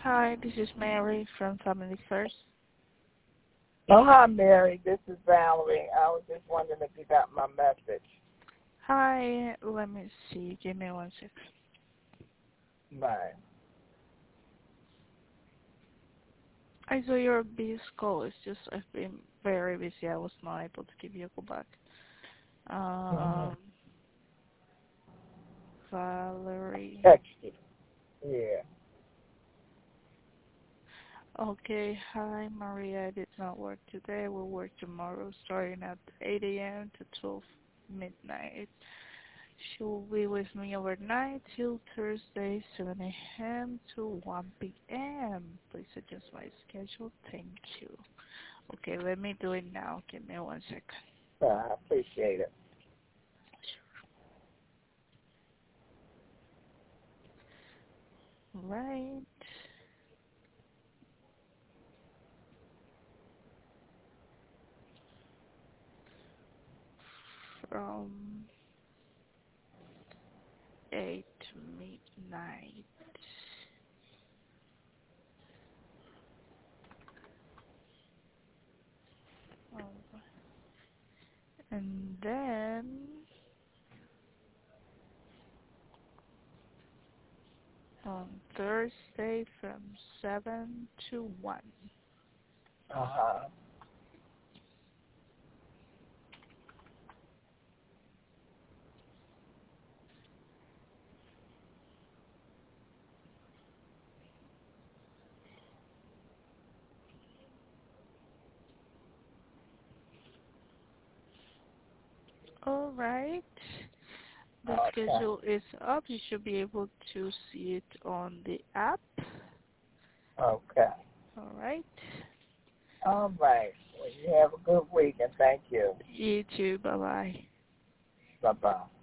Hi, this is Mary from Family First. Oh, hi, Mary. This is Valerie. I was just wondering if you got my message. Hi, let me see. Give me 1 second. Bye. I saw your busy call. It's just I've been very busy. I was not able to give you a call back. Mm-hmm. Valerie. Text you. Yeah. Okay, hi Maria. I did not work today. We'll work tomorrow starting at 8 a.m. to 12 midnight. She'll be with me overnight till Thursday, 7 a.m. to 1 p.m. Please adjust my schedule. Thank you. Okay, let me do it now. Give me 1 second. I appreciate it. Right. From 8 to midnight. Oh. And then on Thursday from 7 to 1. Uh-huh. All right. The Okay. schedule is up. You should be able to see it on the app. Okay. All right. All right. Well, you have a good week, and thank you. You too. Bye-bye. Bye-bye.